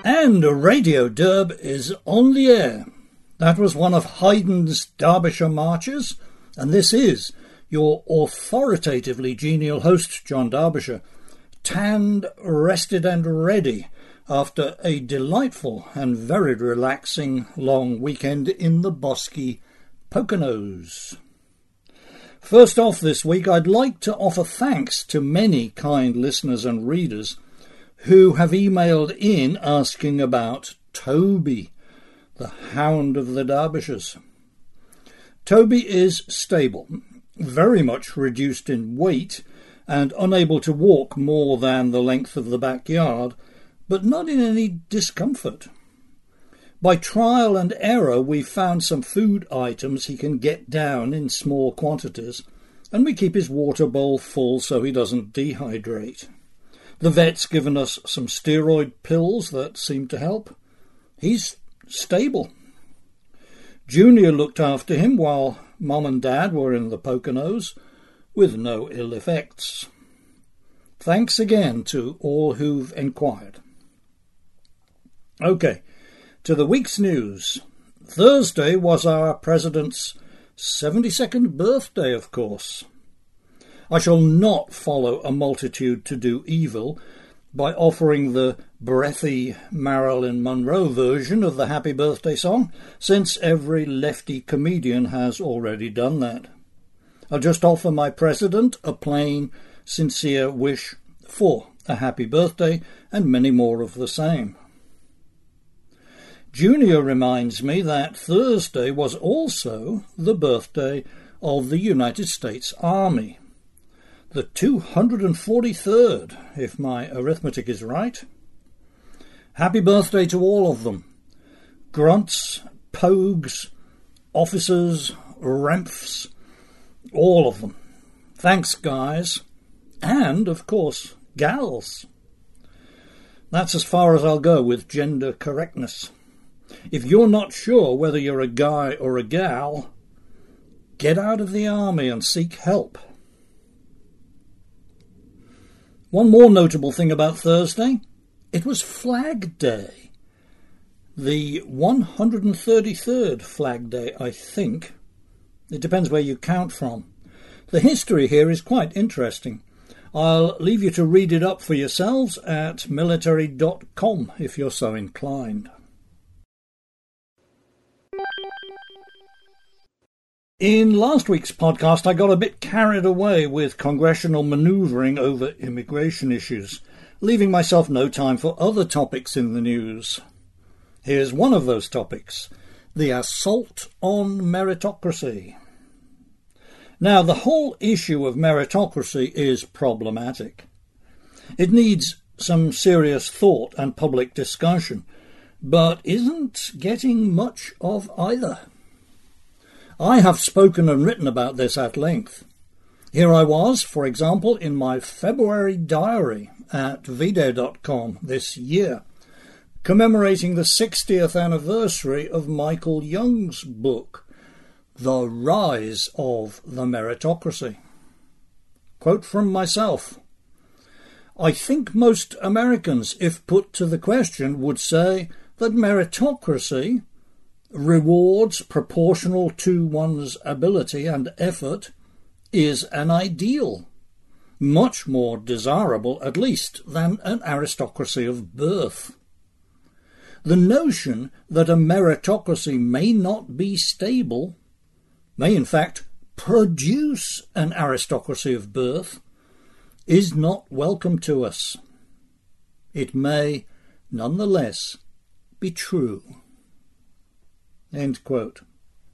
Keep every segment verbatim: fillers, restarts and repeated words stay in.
And Radio Derb is on the air. That was one of Haydn's Derbyshire marches, and this is your authoritatively genial host, John Derbyshire, tanned, rested and ready after a delightful and very relaxing long weekend in the bosky Poconos. First off this week, I'd like to offer thanks to many kind listeners and readers who have emailed in asking about Toby, the hound of the Derbyshires. Toby is stable, very much reduced in weight and unable to walk more than the length of the backyard, but not in any discomfort. By trial and error, we found some food items he can get down in small quantities, and we keep his water bowl full so he doesn't dehydrate. The vet's given us some steroid pills that seem to help. He's stable. Junior looked after him while Mum and Dad were in the Poconos, with no ill effects. Thanks again to all who've enquired. OK, to the week's news. Thursday was our President's seventy-second birthday, of course. I shall not follow a multitude to do evil by offering the breathy Marilyn Monroe version of the Happy Birthday song, since every lefty comedian has already done that. I'll just offer my president a plain, sincere wish for a happy birthday and many more of the same. Junior reminds me that Thursday was also the birthday of the United States Army. The two hundred forty-third, if my arithmetic is right. Happy birthday to all of them. Grunts, pogues, officers, remphs, all of them. Thanks, guys. And, of course, gals. That's as far as I'll go with gender correctness. If you're not sure whether you're a guy or a gal, get out of the army and seek help. One more notable thing about Thursday, it was Flag Day. The one hundred thirty-third Flag Day, I think. It depends where you count from. The history here is quite interesting. I'll leave you to read it up for yourselves at military dot com if you're so inclined. In last week's podcast, I got a bit carried away with congressional manoeuvring over immigration issues, leaving myself no time for other topics in the news. Here's one of those topics, the assault on meritocracy. Now, the whole issue of meritocracy is problematic. It needs some serious thought and public discussion, but isn't getting much of either. I have spoken and written about this at length. Here I was, for example, in my February diary at video dot com this year, commemorating the sixtieth anniversary of Michael Young's book, The Rise of the Meritocracy. Quote from myself, I think most Americans, if put to the question, would say that meritocracy, rewards proportional to one's ability and effort, is an ideal, much more desirable at least than an aristocracy of birth. The notion that a meritocracy may not be stable, may in fact produce an aristocracy of birth, is not welcome to us. It may nonetheless be true. End quote.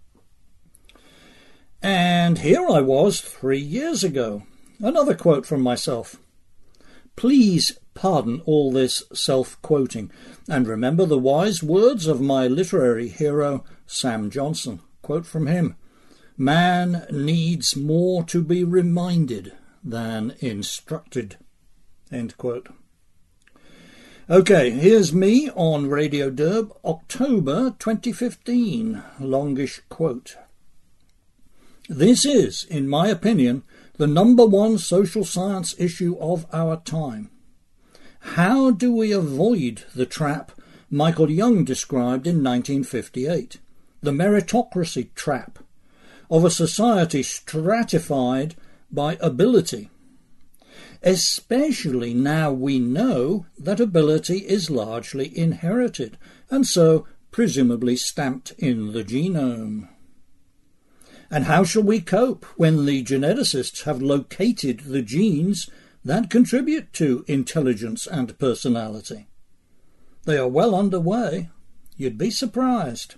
And here I was three years ago. Another quote from myself. Please pardon all this self-quoting, and remember the wise words of my literary hero, Sam Johnson. Quote from him, man needs more to be reminded than instructed. End quote. OK, here's me on Radio Derb, October twenty fifteen, longish quote. This is, in my opinion, the number one social science issue of our time. How do we avoid the trap Michael Young described in nineteen fifty-eight, the meritocracy trap of a society stratified by ability, especially now we know that ability is largely inherited and so presumably stamped in the genome. And how shall we cope when the geneticists have located the genes that contribute to intelligence and personality? They are well underway. You'd be surprised.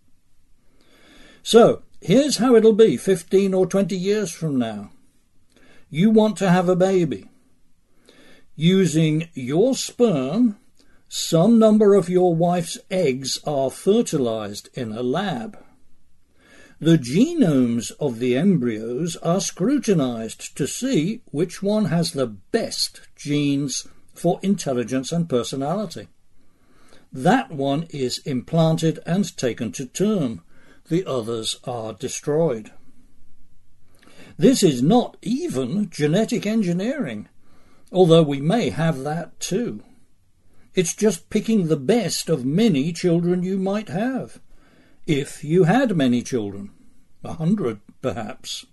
So, here's how it'll be fifteen or twenty years from now. You want to have a baby. Using your sperm, some number of your wife's eggs are fertilized in a lab. The genomes of the embryos are scrutinized to see which one has the best genes for intelligence and personality. That one is implanted and taken to term. The others are destroyed. This is not even genetic engineering, although we may have that too. It's just picking the best of many children you might have. If you had many children, a hundred perhaps.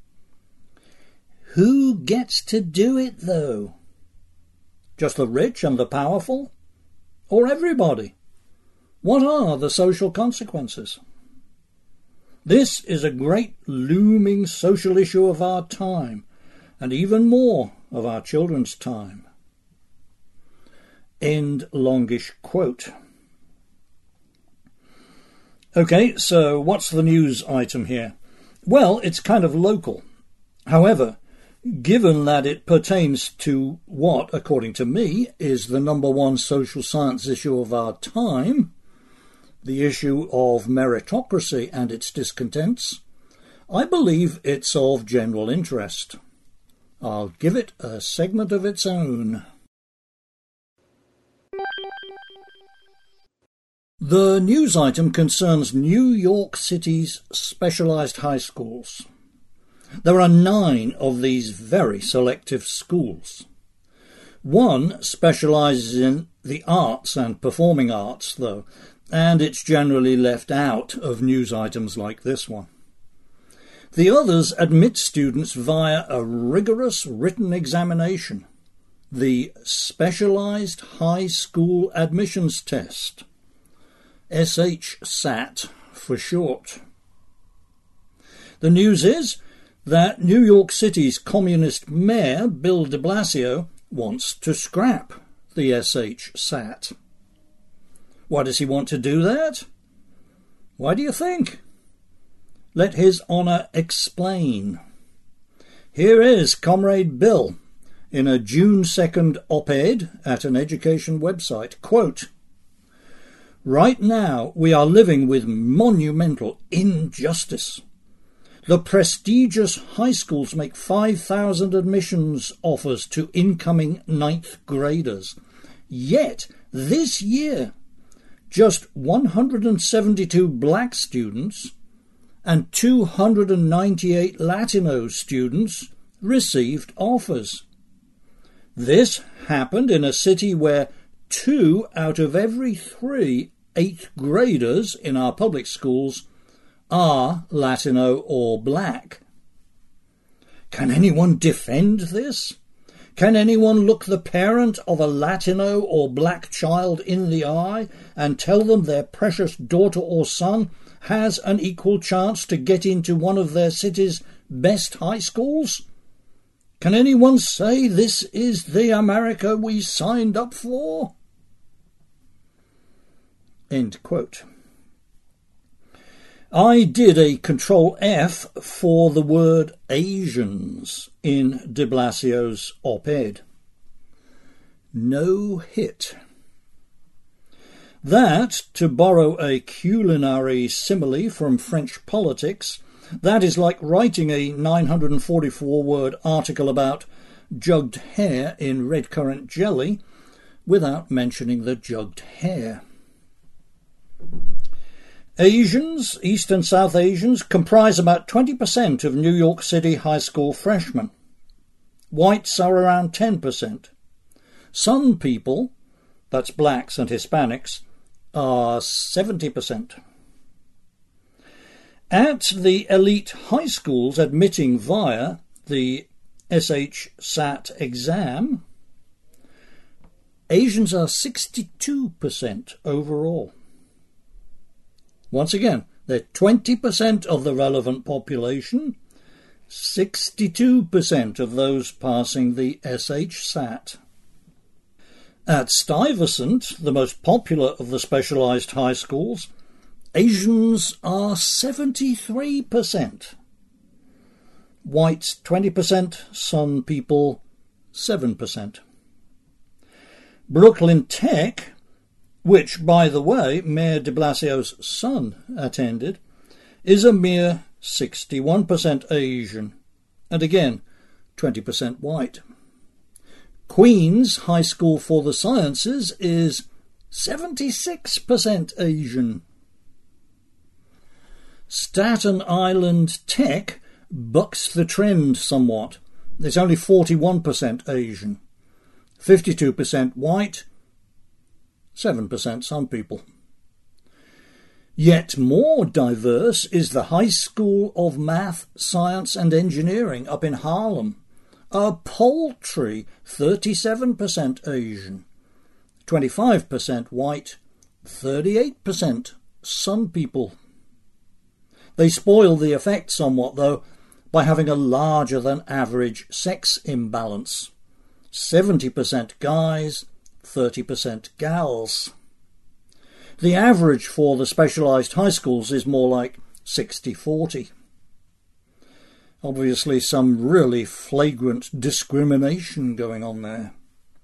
Who gets to do it, though? Just the rich and the powerful? Or everybody? What are the social consequences? This is a great looming social issue of our time, and even more of our children's time. End longish quote. Okay, so what's the news item here? Well, it's kind of local. However, given that it pertains to what, according to me, is the number one social science issue of our time, the issue of meritocracy and its discontents, I believe it's of general interest. I'll give it a segment of its own. The news item concerns New York City's specialized high schools. There are nine of these very selective schools. One specializes in the arts and performing arts, though, and it's generally left out of news items like this one. The others admit students via a rigorous written examination, the Specialized High School Admissions Test, S H S A T for short. The news is that New York City's communist mayor, Bill de Blasio, wants to scrap the S H S A T. Why does he want to do that? Why do you think? Let his honour explain. Here is Comrade Bill in a June second op-ed at an education website. Quote, "Right now we are living with monumental injustice. The prestigious high schools make five thousand admissions offers to incoming ninth graders. Yet this year, just one hundred seventy-two black students and two hundred ninety-eight Latino students received offers. This happened in a city where two out of every three eighth graders in our public schools are Latino or black. Can anyone defend this? Can anyone look the parent of a Latino or black child in the eye and tell them their precious daughter or son has an equal chance to get into one of their city's best high schools? Can anyone say this is the America we signed up for?" End quote. I did a control F for the word Asians in de Blasio's op-ed. No hit. That, to borrow a culinary simile from French politics, that is like writing a nine hundred forty-four word article about jugged hare in red currant jelly without mentioning the jugged hare. Asians, East and South Asians, comprise about twenty percent of New York City high school freshmen. Whites are around ten percent. Some people, that's blacks and Hispanics, are seventy percent. At the elite high schools admitting via the S H S A T exam, Asians are sixty-two percent overall. Once again, they're twenty percent of the relevant population, sixty-two percent of those passing the S H S A T. At Stuyvesant, the most popular of the specialised high schools, Asians are seventy-three percent. Whites twenty percent, Sun people seven percent. Brooklyn Tech, which, by the way, Mayor de Blasio's son attended, is a mere sixty-one percent Asian, and again, twenty percent white. Queen's High School for the Sciences is seventy-six percent Asian. Staten Island Tech bucks the trend somewhat. It's only forty-one percent Asian, fifty-two percent white, seven percent Sun people. Yet more diverse is the High School of Math, Science and Engineering up in Harlem, a paltry thirty-seven percent Asian, twenty-five percent white, thirty-eight percent Sun people. They spoil the effect somewhat, though, by having a larger than average sex imbalance. seventy percent guys, thirty percent gals. The average for the specialised high schools is more like sixty forty. Obviously some really flagrant discrimination going on there.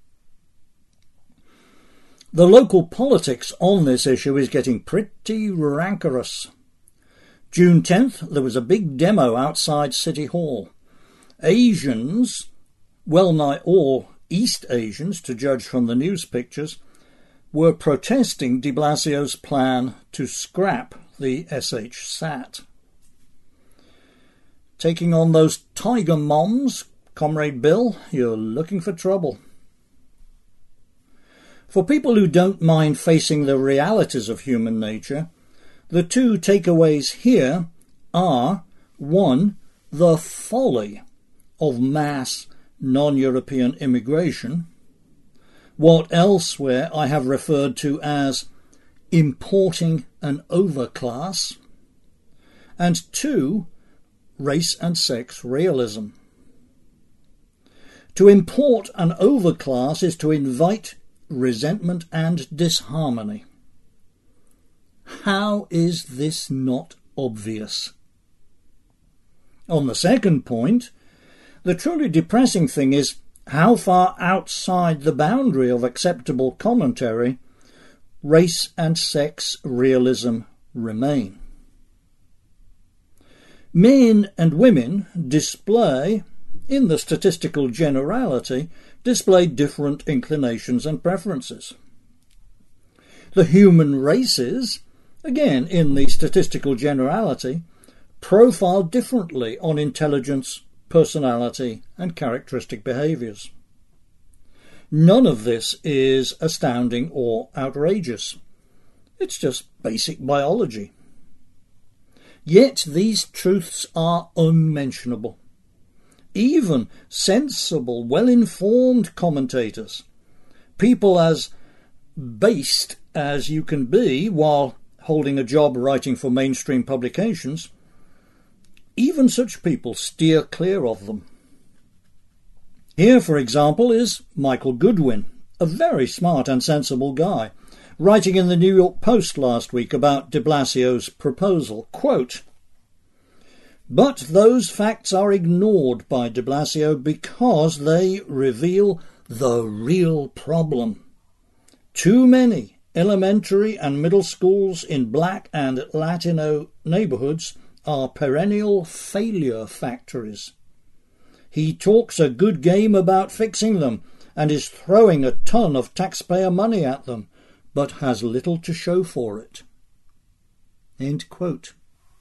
The local politics on this issue is getting pretty rancorous. June tenth, there was a big demo outside City Hall. Asians, well nigh all East Asians, to judge from the news pictures, were protesting de Blasio's plan to scrap the S H S A T. Taking on those tiger moms, Comrade Bill, you're looking for trouble. For people who don't mind facing the realities of human nature, the two takeaways here are, one, the folly of mass non-European immigration, what elsewhere I have referred to as importing an overclass, and two, race and sex realism. To import an overclass is to invite resentment and disharmony. How is this not obvious? On the second point, the truly depressing thing is how far outside the boundary of acceptable commentary race and sex realism remain. Men and women display, in the statistical generality, display different inclinations and preferences. The human races, again in the statistical generality, profile differently on intelligence, personality and characteristic behaviours. None of this is astounding or outrageous. It's just basic biology. Yet these truths are unmentionable. Even sensible, well-informed commentators, people as based as you can be while holding a job writing for mainstream publications, even such people steer clear of them. Here, for example, is Michael Goodwin, a very smart and sensible guy, writing in the New York Post last week about de Blasio's proposal, quote, "But those facts are ignored by de Blasio because they reveal the real problem. Too many elementary and middle schools in black and Latino neighbourhoods are perennial failure factories. He talks a good game about fixing them and is throwing a ton of taxpayer money at them, but has little to show for it." End quote.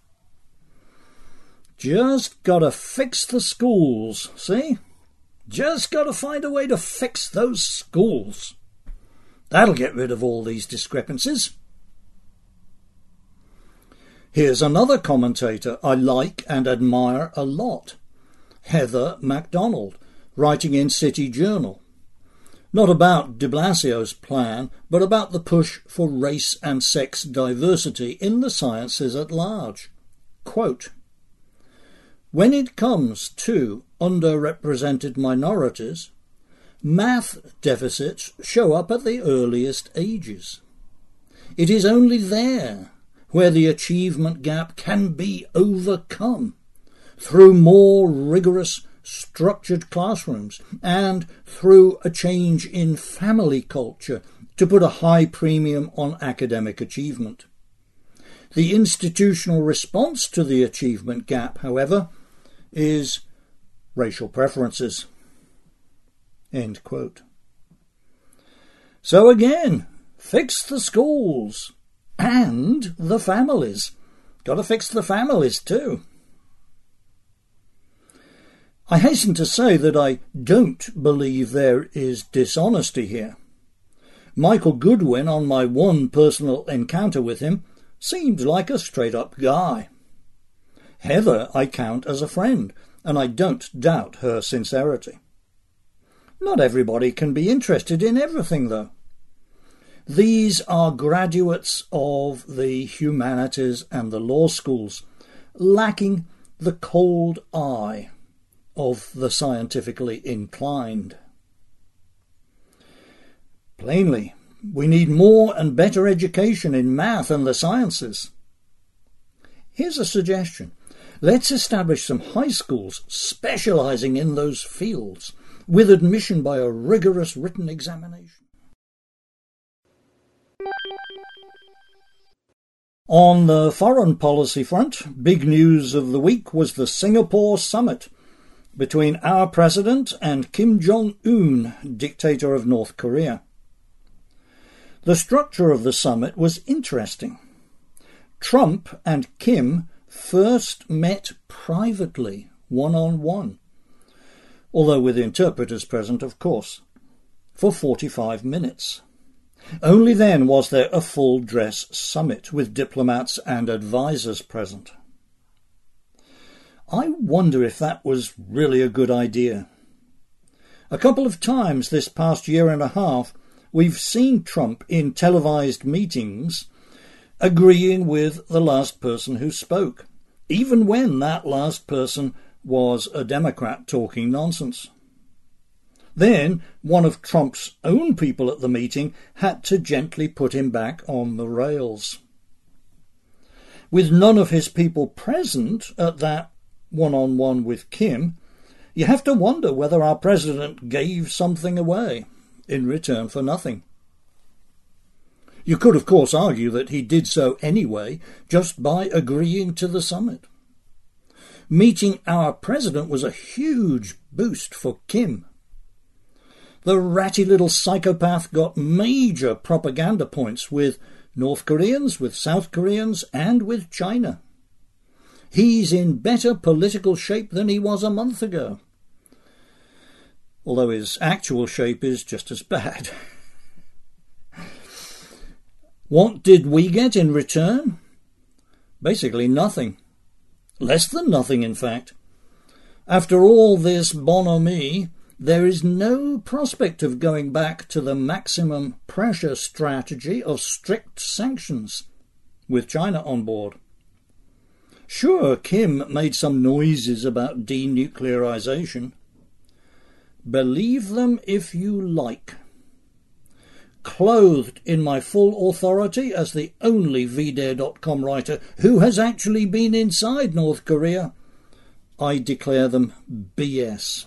Just gotta fix the schools, see? Just gotta find a way to fix those schools. That'll get rid of all these discrepancies. Here's another commentator I like and admire a lot, Heather MacDonald, writing in City Journal. Not about de Blasio's plan, but about the push for race and sex diversity in the sciences at large. Quote, "When it comes to underrepresented minorities, math deficits show up at the earliest ages. It is only there where the achievement gap can be overcome through more rigorous, structured classrooms and through a change in family culture to put a high premium on academic achievement. The institutional response to the achievement gap, however, is racial preferences." End quote. So again, fix the schools and the families. Got to fix the families too. I hasten to say that I don't believe there is dishonesty here. Michael Goodwin, on my one personal encounter with him, seemed like a straight-up guy. Heather I count as a friend, and I don't doubt her sincerity. Not everybody can be interested in everything, though. These are graduates of the humanities and the law schools, lacking the cold eye of the scientifically inclined. Plainly, we need more and better education in math and the sciences. Here's a suggestion. Let's establish some high schools specialising in those fields, with admission by a rigorous written examination. On the foreign policy front, big news of the week was the Singapore summit between our president and Kim Jong-un, dictator of North Korea. The structure of the summit was interesting. Trump and Kim first met privately, one-on-one, although with interpreters present, of course, for forty-five minutes. Only then was there a full-dress summit with diplomats and advisers present. I wonder if that was really a good idea. A couple of times this past year and a half, we've seen Trump in televised meetings agreeing with the last person who spoke, even when that last person was a Democrat talking nonsense. Then one of Trump's own people at the meeting had to gently put him back on the rails. With none of his people present at that one-on-one with Kim, you have to wonder whether our president gave something away in return for nothing. You could, of course, argue that he did so anyway, just by agreeing to the summit. Meeting our president was a huge boost for Kim. The ratty little psychopath got major propaganda points with North Koreans, with South Koreans, and with China. He's in better political shape than he was a month ago, although his actual shape is just as bad. What did we get in return? Basically nothing. Less than nothing, in fact. After all this bonhomie, there is no prospect of going back to the maximum pressure strategy of strict sanctions, with China on board. Sure, Kim made some noises about denuclearization. Believe them if you like. Clothed in my full authority as the only V Dare dot com writer who has actually been inside North Korea, I declare them B S.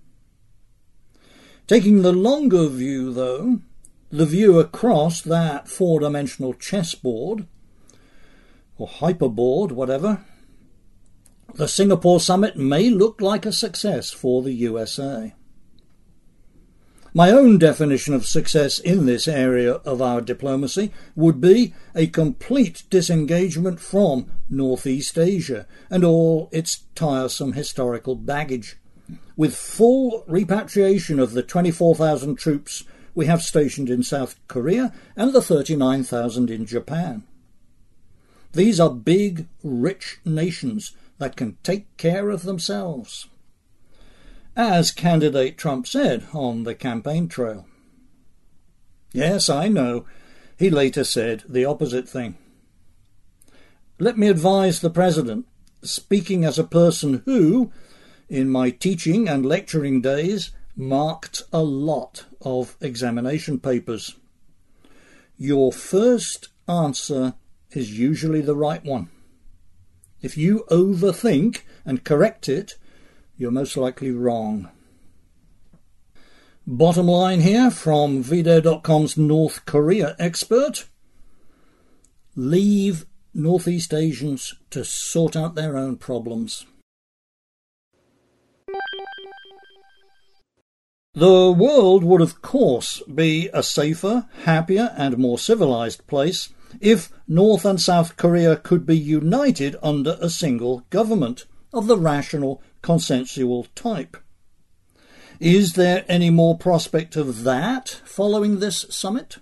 Taking the longer view, though, the view across that four-dimensional chessboard, or hyperboard, whatever, the Singapore summit may look like a success for the U S A. My own definition of success in this area of our diplomacy would be a complete disengagement from Northeast Asia and all its tiresome historical baggage, with full repatriation of the twenty-four thousand troops we have stationed in South Korea and the thirty-nine thousand in Japan. These are big, rich nations that can take care of themselves, as candidate Trump said on the campaign trail. Yes, I know, he later said the opposite thing. Let me advise the President, speaking as a person who, in my teaching and lecturing days, marked a lot of examination papers. Your first answer is usually the right one. If you overthink and correct it, you're most likely wrong. Bottom line here from V D A dot com's North Korea expert: leave Northeast Asians to sort out their own problems. The world would of course be a safer, happier and more civilized place if North and South Korea could be united under a single government of the rational, consensual type. Is there any more prospect of that following this summit?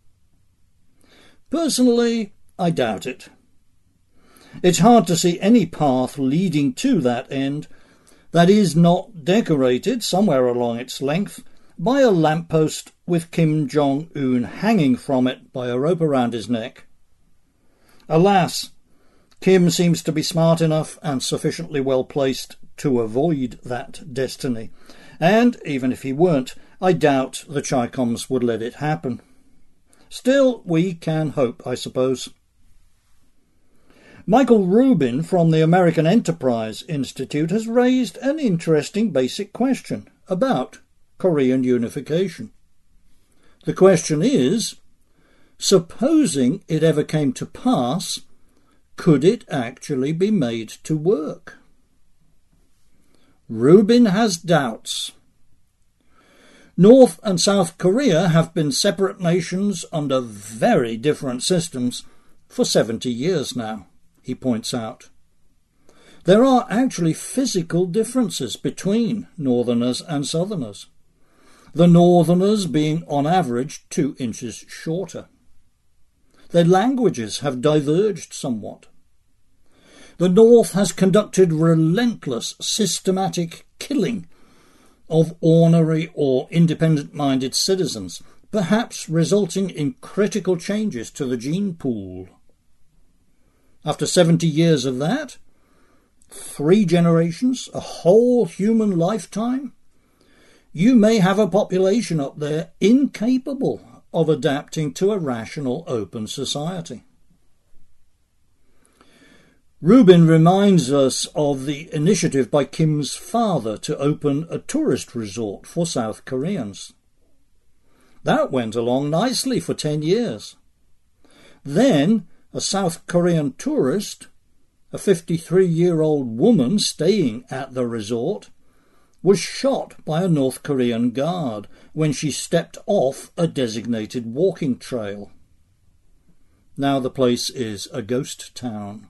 Personally, I doubt it. It's hard to see any path leading to that end that is not decorated somewhere along its length by a lamppost with Kim Jong-un hanging from it by a rope around his neck. Alas, Kim seems to be smart enough and sufficiently well placed to avoid that destiny, and even if he weren't, I doubt the Chi-Coms would let it happen. Still, we can hope, I suppose. Michael Rubin from the American Enterprise Institute has raised an interesting basic question about Korean unification. The question is, supposing it ever came to pass, could it actually be made to work? Rubin has doubts. North and South Korea have been separate nations under very different systems for seventy years now, he points out. There are actually physical differences between Northerners and Southerners, the Northerners being on average two inches shorter. Their languages have diverged somewhat. The North has conducted relentless, systematic killing of ornery or independent-minded citizens, perhaps resulting in critical changes to the gene pool. After seventy years of that, three generations, a whole human lifetime, you may have a population up there incapable of adapting to a rational, open society. Rubin reminds us of the initiative by Kim's father to open a tourist resort for South Koreans. That went along nicely for ten years. Then a South Korean tourist, a fifty-three-year-old woman staying at the resort, was shot by a North Korean guard when she stepped off a designated walking trail. Now the place is a ghost town.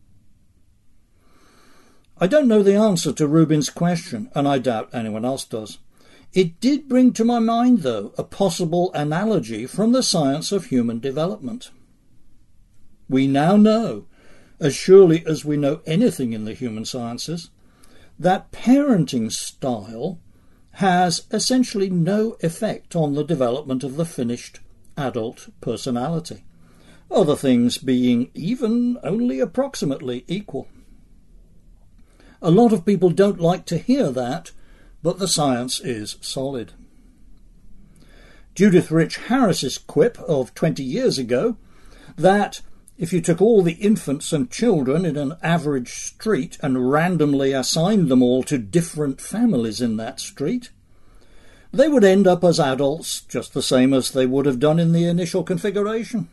I don't know the answer to Rubin's question, and I doubt anyone else does. It did bring to my mind, though, a possible analogy from the science of human development. We now know, as surely as we know anything in the human sciences, that parenting style has essentially no effect on the development of the finished adult personality, other things being even only approximately equal. A lot of people don't like to hear that, but the science is solid. Judith Rich Harris's quip of twenty years ago that if you took all the infants and children in an average street and randomly assigned them all to different families in that street, they would end up as adults just the same as they would have done in the initial configuration.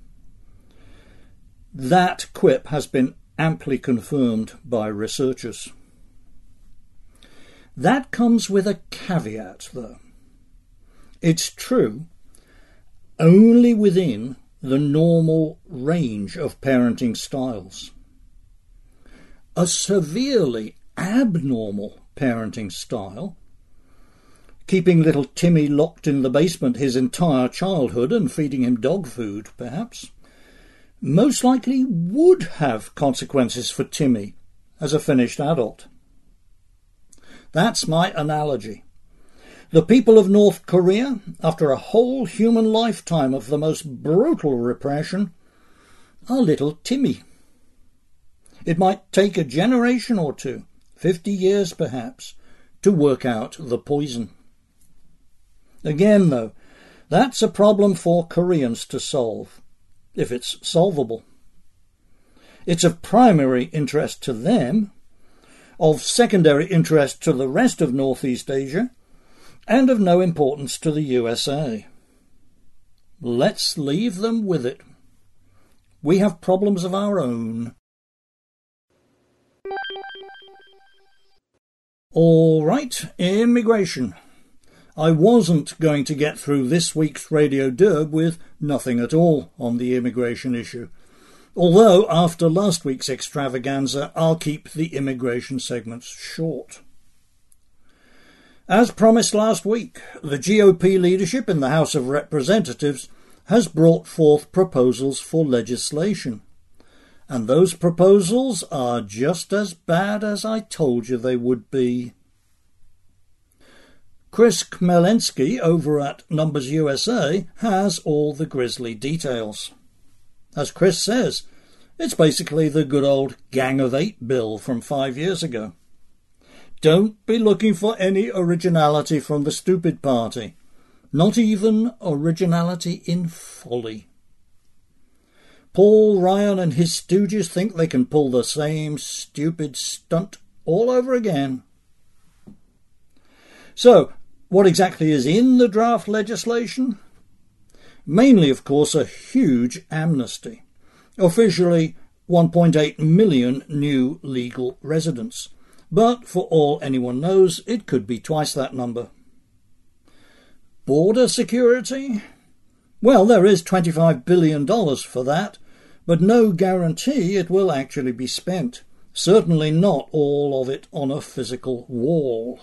That quip has been amply confirmed by researchers. That comes with a caveat, though. It's true only within the normal range of parenting styles. A severely abnormal parenting style, keeping little Timmy locked in the basement his entire childhood and feeding him dog food, perhaps, most likely would have consequences for Timmy as a finished adult. That's my analogy. The people of North Korea, after a whole human lifetime of the most brutal repression, are little Timmy. It might take a generation or two, fifty years perhaps, to work out the poison. Again, though, that's a problem for Koreans to solve, if it's solvable. It's of primary interest to them, of secondary interest to the rest of Northeast Asia, and of no importance to the U S A. Let's leave them with it. We have problems of our own. All right, immigration. I wasn't going to get through this week's Radio Derb with nothing at all on the immigration issue. Although, after last week's extravaganza, I'll keep the immigration segments short. As promised last week, the G O P leadership in the House of Representatives has brought forth proposals for legislation. And those proposals are just as bad as I told you they would be. Chris Kmelensky over at Numbers U S A has all the grisly details. As Chris says, it's basically the good old Gang of Eight bill from five years ago. Don't be looking for any originality from the stupid party. Not even originality in folly. Paul Ryan and his stooges think they can pull the same stupid stunt all over again. So, what exactly is in the draft legislation? Mainly, of course, a huge amnesty. Officially, one point eight million new legal residents. But for all anyone knows, it could be twice that number. Border security? Well, there is twenty-five billion dollars for that, but no guarantee it will actually be spent. Certainly not all of it on a physical wall.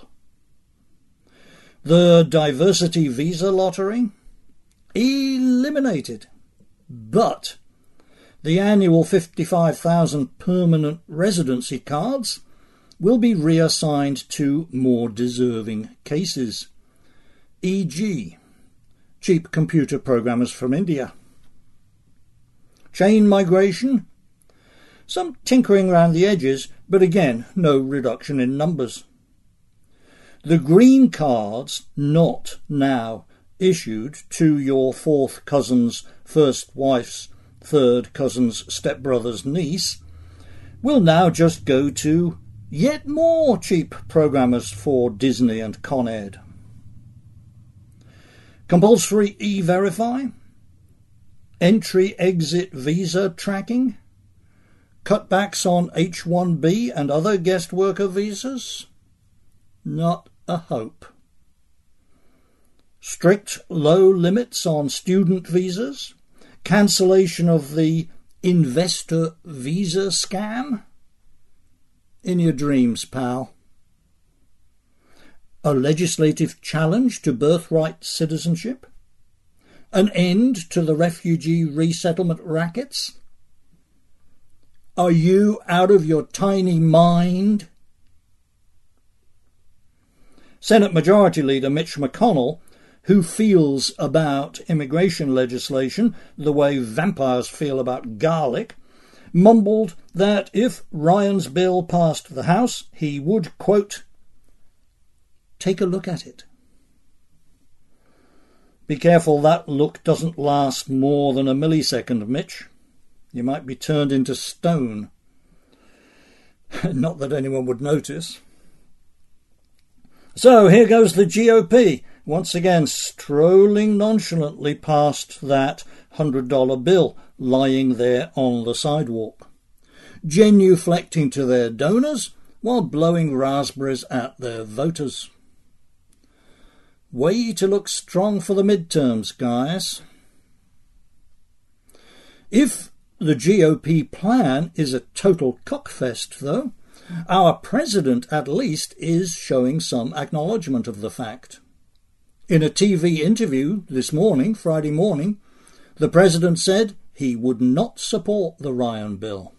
The diversity visa lottery? Eliminated. But the annual fifty-five thousand permanent residency cards will be reassigned to more deserving cases, for example, cheap computer programmers from India. Chain migration? Some tinkering around the edges, but again, no reduction in numbers. The green cards not now issued to your fourth cousin's first wife's third cousin's stepbrother's niece will now just go to yet more cheap programmers for Disney and Con Ed. Compulsory e-verify, entry-exit visa tracking, cutbacks on H one B and other guest worker visas? Not a hope. Strict low limits on student visas, cancellation of the investor visa scam? In your dreams, pal. A legislative challenge to birthright citizenship? An end to the refugee resettlement rackets? Are you out of your tiny mind? Senate Majority Leader Mitch McConnell, who feels about immigration legislation the way vampires feel about garlic, mumbled that if Ryan's bill passed the House, he would, quote, take a look at it. Be careful that look doesn't last more than a millisecond, Mitch. You might be turned into stone. Not that anyone would notice. So here goes the G O P, once again strolling nonchalantly past that one hundred dollar bill lying there on the sidewalk, genuflecting to their donors while blowing raspberries at their voters. Way to look strong for the midterms, guys. If the G O P plan is a total cockfest, though, our president at least is showing some acknowledgement of the fact. In a T V interview this morning, Friday morning, the president said he would not support the Ryan bill.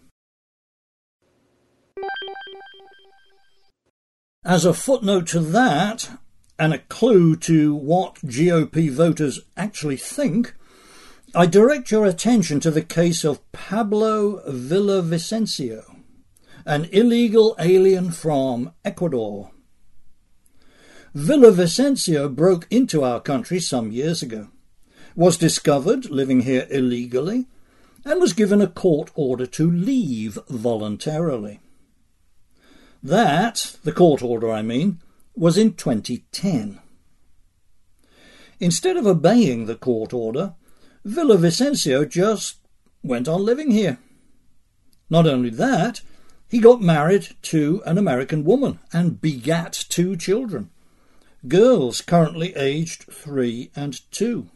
As a footnote to that, and a clue to what G O P voters actually think, I direct your attention to the case of Pablo Villavicencio, an illegal alien from Ecuador. Villavicencio broke into our country some years ago, was discovered living here illegally, and was given a court order to leave voluntarily. That, the court order I mean, was in twenty ten. Instead of obeying the court order, Villavicencio just went on living here. Not only that, he got married to an American woman and begat two children, girls currently aged three and two.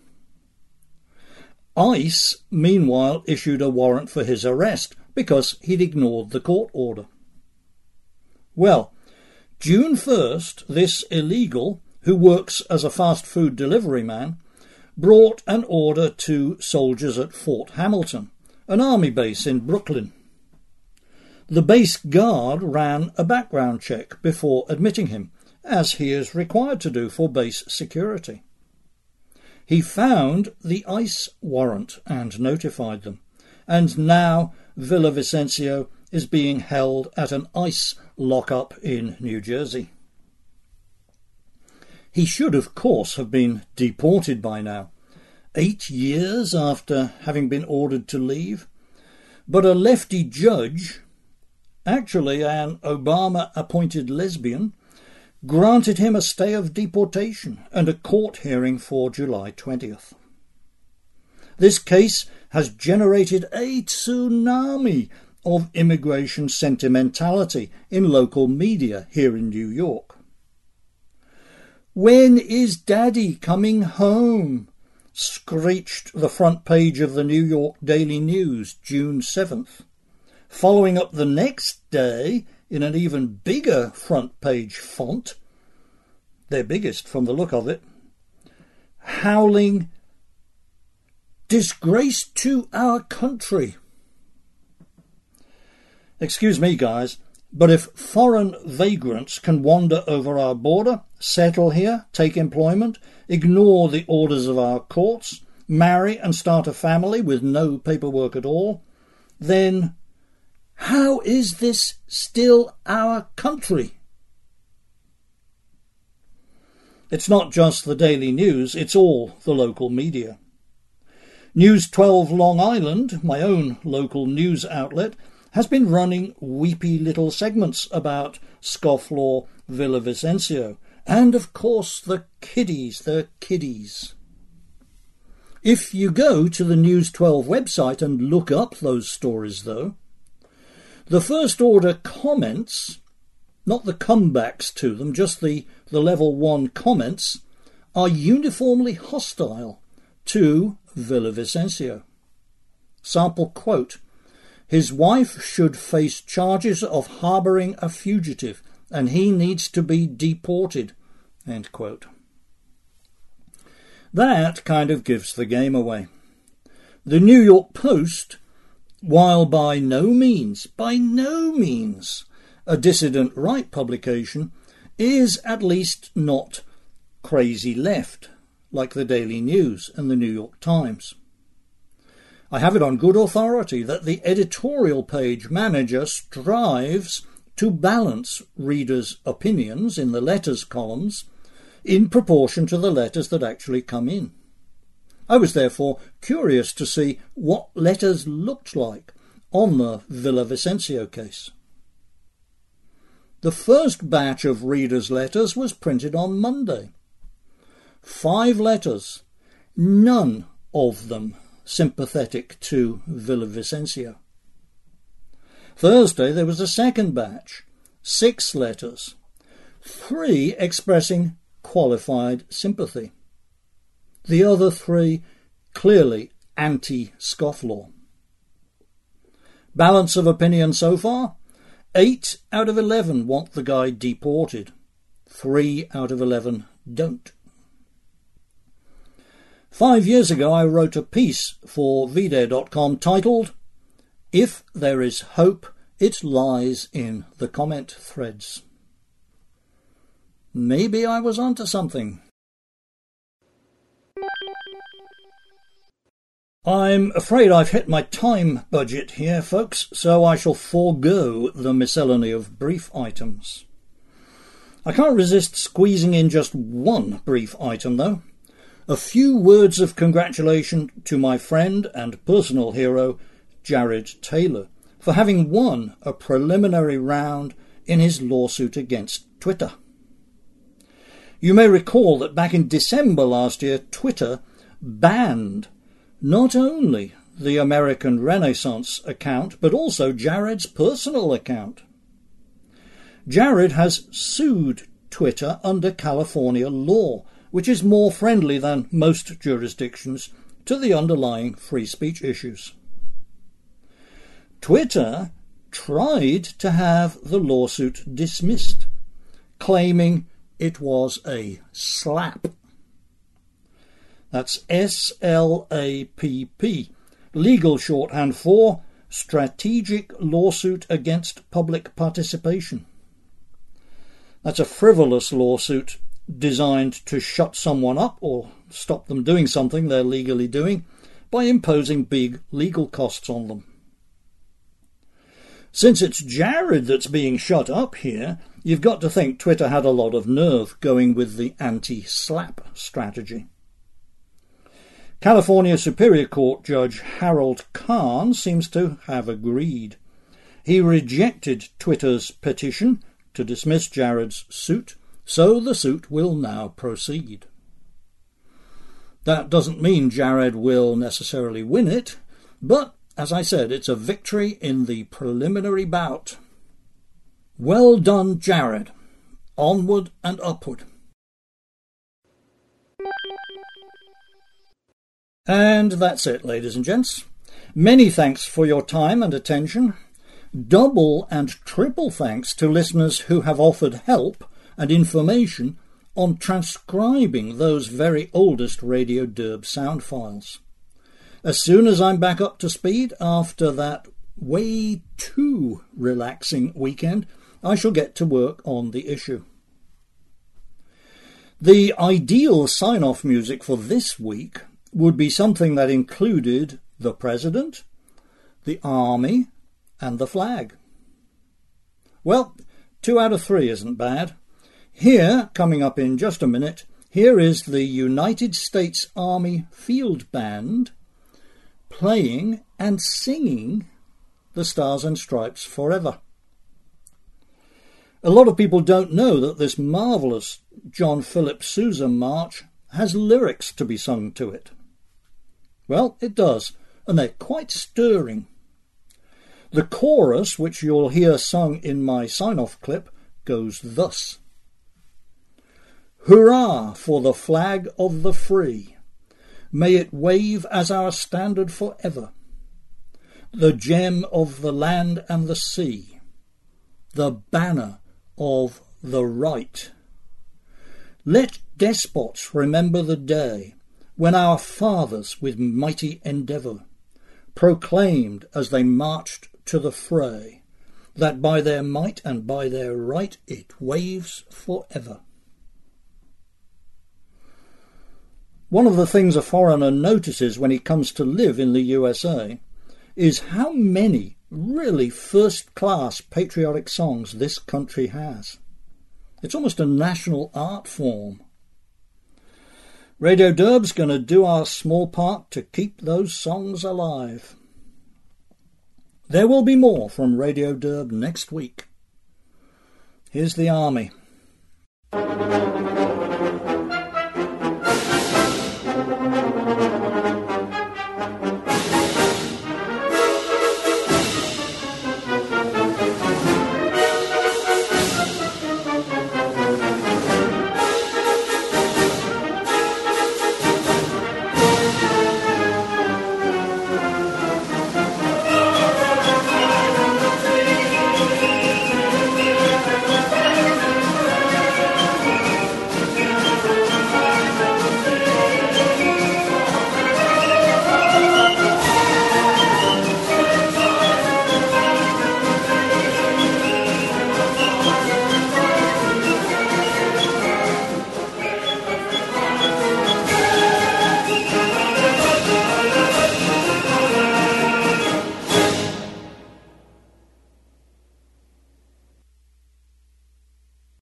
ICE, meanwhile, issued a warrant for his arrest because he'd ignored the court order. Well, June first, this illegal, who works as a fast food delivery man, brought an order to soldiers at Fort Hamilton, an army base in Brooklyn. The base guard ran a background check before admitting him, as he is required to do for base security. He found the ICE warrant and notified them, and now Villavicencio is being held at an ICE lockup in New Jersey. He should, of course, have been deported by now, eight years after having been ordered to leave. But a lefty judge, actually an Obama-appointed lesbian, granted him a stay of deportation and a court hearing for July twentieth. This case has generated a tsunami of immigration sentimentality in local media here in New York. "When is Daddy coming home?" screeched the front page of the New York Daily News, June seventh, following up the next day in an even bigger front page font, their biggest from the look of it, howling, "Disgrace to our country." Excuse me, guys, but if foreign vagrants can wander over our border, settle here, take employment, ignore the orders of our courts, marry and start a family with no paperwork at all, then how is this still our country? It's not just the Daily News, it's all the local media. News twelve Long Island, my own local news outlet, has been running weepy little segments about scofflaw Villavicencio, and of course the kiddies, the kiddies. If you go to the News twelve website and look up those stories, though, the first order comments, not the comebacks to them, just the, the level one comments, are uniformly hostile to Villavicencio. Sample quote, "His wife should face charges of harbouring a fugitive, and he needs to be deported." End quote. That kind of gives the game away. The New York Post, while by no means, by no means, a dissident right publication, is at least not crazy left, like the Daily News and the New York Times. I have it on good authority that the editorial page manager strives to balance readers' opinions in the letters columns in proportion to the letters that actually come in. I was therefore curious to see what letters looked like on the Villavicencio case. The first batch of readers' letters was printed on Monday. Five letters, none of them sympathetic to Villavicencio. Thursday there was a second batch, six letters, three expressing qualified sympathy. The other three clearly anti-scofflaw. Balance of opinion so far? Eight out of eleven want the guy deported. Three out of eleven don't. Five years ago I wrote a piece for V D A dot com titled, "If There Is Hope, It Lies in the Comment Threads." Maybe I was onto something. I'm afraid I've hit my time budget here, folks, so I shall forego the miscellany of brief items. I can't resist squeezing in just one brief item, though. A few words of congratulation to my friend and personal hero, Jared Taylor, for having won a preliminary round in his lawsuit against Twitter. You may recall that back in December last year, Twitter banned not only the American Renaissance account, but also Jared's personal account. Jared has sued Twitter under California law, which is more friendly than most jurisdictions to the underlying free speech issues. Twitter tried to have the lawsuit dismissed, claiming it was a slap. That's S L A P P, legal shorthand for Strategic Lawsuit Against Public Participation. That's a frivolous lawsuit designed to shut someone up or stop them doing something they're legally doing by imposing big legal costs on them. Since it's Jared that's being shut up here, you've got to think Twitter had a lot of nerve going with the anti-slap strategy. California Superior Court Judge Harold Kahn seems to have agreed. He rejected Twitter's petition to dismiss Jared's suit, so the suit will now proceed. That doesn't mean Jared will necessarily win it, but, as I said, it's a victory in the preliminary bout. Well done, Jared. Onward and upward. And that's it, ladies and gents. Many thanks for your time and attention. Double and triple thanks to listeners who have offered help and information on transcribing those very oldest Radio Derb sound files. As soon as I'm back up to speed after that way too relaxing weekend, I shall get to work on the issue. The ideal sign-off music for this week would be something that included the President, the Army, and the flag. Well, two out of three isn't bad. Here, coming up in just a minute, here is the United States Army Field Band playing and singing the Stars and Stripes Forever. A lot of people don't know that this marvellous John Philip Sousa march has lyrics to be sung to it. Well, it does, and they're quite stirring. The chorus, which you'll hear sung in my sign-off clip, goes thus. Hurrah for the flag of the free. May it wave as our standard forever. The gem of the land and the sea. The banner of the right. Let despots remember the day when our fathers with mighty endeavour proclaimed as they marched to the fray that by their might and by their right it waves forever. One of the things a foreigner notices when he comes to live in the U S A is how many really first-class patriotic songs this country has. It's almost a national art form. Radio Derb's going to do our small part to keep those songs alive. There will be more from Radio Derb next week. Here's the Army.